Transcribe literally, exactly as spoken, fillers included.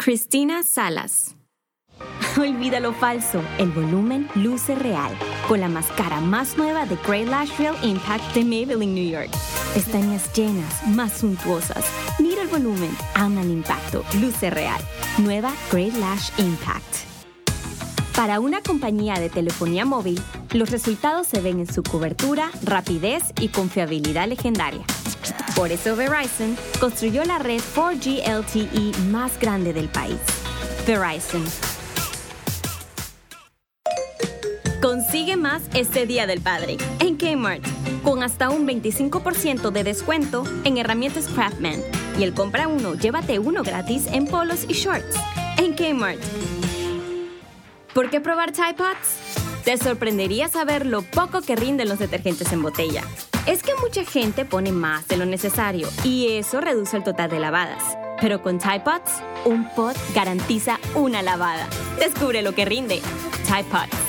Cristina Salas. Olvida lo falso, el volumen luce real. Con la máscara más nueva de Great Lash Real Impact de Maybelline New York. Pestañas llenas, más suntuosas. Mira el volumen, ama el impacto, luce real. Nueva Great Lash Impact. Para una compañía de telefonía móvil, los resultados se ven en su cobertura, rapidez y confiabilidad legendaria. Por eso Verizon construyó la red cuatro G L T E más grande del país. Verizon. Consigue más este Día del Padre en Kmart, con hasta un veinticinco por ciento de descuento en herramientas Craftsman. Y el compra uno, llévate uno gratis en polos y shorts en Kmart. ¿Por qué probar Tide Pods? Te sorprendería saber lo poco que rinden los detergentes en botella. Es que mucha gente pone más de lo necesario y eso reduce el total de lavadas. Pero con Tide Pods, un pod garantiza una lavada. Descubre lo que rinde. Tide Pods.